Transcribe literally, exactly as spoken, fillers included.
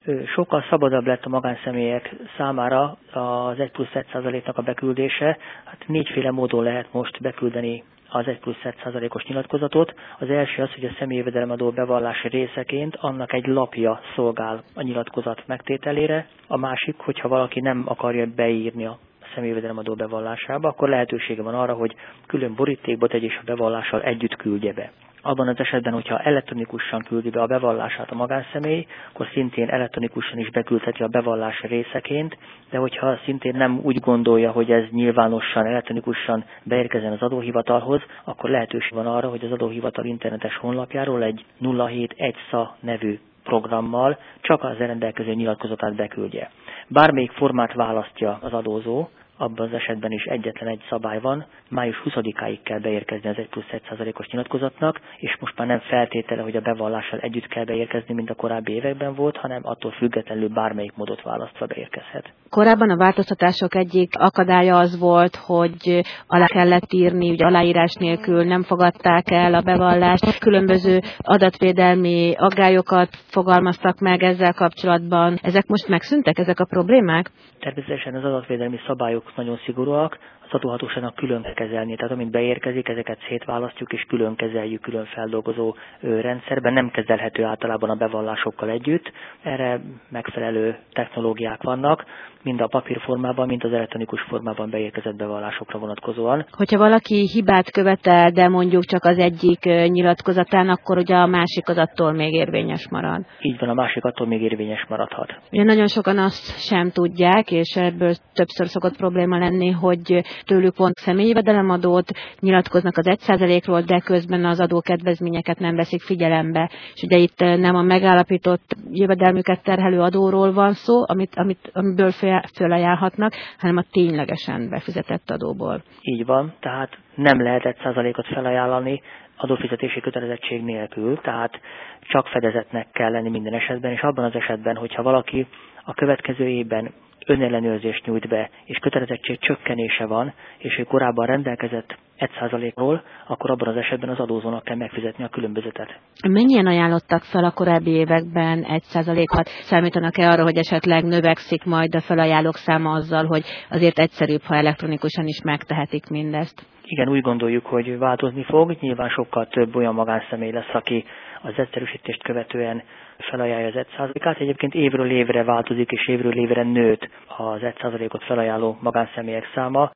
Sokkal szabadabb lett a magánszemélyek számára az egy plusz egy százaléknak a beküldése. Hát négyféle módon lehet most beküldeni az egy plusz egy százalékos nyilatkozatot. Az első az, hogy a személyi jövedelemadó bevallási részeként annak egy lapja szolgál a nyilatkozat megtételére. A másik, hogyha valaki nem akarja beírni a személyi jövedelemadó bevallásába, akkor lehetősége van arra, hogy külön borítékba tegye és a bevallással együtt küldje be. Abban az esetben, hogyha elektronikusan küldi be a bevallását a magánszemély, akkor szintén elektronikusan is beküldheti a bevallás részeként, de hogyha szintén nem úgy gondolja, hogy ez nyilvánosan, elektronikusan beérkezzen az adóhivatalhoz, akkor lehetőség van arra, hogy az adóhivatal internetes honlapjáról egy nulla hét egy es á nevű programmal csak az rendelkező nyilatkozatát beküldje. Bármelyik formát választja az adózó, abban az esetben is egyetlen egy szabály van, május huszadikáig kell beérkezni az egy plusz egy százalékos nyilatkozatnak, és most már nem feltétele, hogy a bevallással együtt kell beérkezni, mint a korábbi években volt, hanem attól függetlenül bármelyik módot választva beérkezhet. Korábban a változtatások egyik akadálya az volt, hogy alá kellett írni, ugye aláírás nélkül nem fogadták el a bevallást. Különböző adatvédelmi aggályokat fogalmaztak meg ezzel kapcsolatban. Ezek most megszűntek, ezek a problémák? Természetesen az adatvédelmi szabályok nagyon szigorúak, az adóhatóságnak külön kell kezelni. Tehát amint beérkezik, ezeket szétválasztjuk és külön kezeljük, külön feldolgozó rendszerben. Nem kezelhető általában a bevallásokkal együtt. Erre megfelelő technológiák vannak, mind a papírformában, mind az elektronikus formában beérkezett bevallásokra vonatkozóan. Hogyha valaki hibát követel, de mondjuk csak az egyik nyilatkozatán, akkor ugye a másik az attól még érvényes marad. Így van, a másik attól még érvényes maradhat. Ugye nagyon sokan azt sem tudják, és ebből többször szokott probléma lenni, hogy tőlük vont személyi jövedelemadót, nyilatkoznak az egy százalékról, de közben az adókedvezményeket nem veszik figyelembe. És ugye itt nem a megállapított jövedelmüket terhelő adóról van szó, amit, amit, amiből fölajánlhatnak, hanem a ténylegesen befizetett adóból. Így van, tehát nem lehet egy százalékot felajánlani adófizetési kötelezettség nélkül, tehát csak fedezetnek kell lenni minden esetben, és abban az esetben, hogyha valaki a következő évben önellenőrzést nyújt be, és kötelezettség csökkenése van, és ő korábban rendelkezett egy százalékról, akkor abban az esetben az adózónak kell megfizetni a különbözetet. Mennyien ajánlottak fel a korábbi években egy százalékot? Számítanak-e arra, hogy esetleg növekszik majd a felajánlók száma azzal, hogy azért egyszerűbb, ha elektronikusan is megtehetik mindezt? Igen, úgy gondoljuk, hogy változni fog. Nyilván sokkal több olyan magánszemély lesz, aki az egyszerűsítést követően felajánlja az egy százalékát. Egyébként évről évre változik, és évről évre nőtt az egy százalékot felajánló magánszemélyek száma.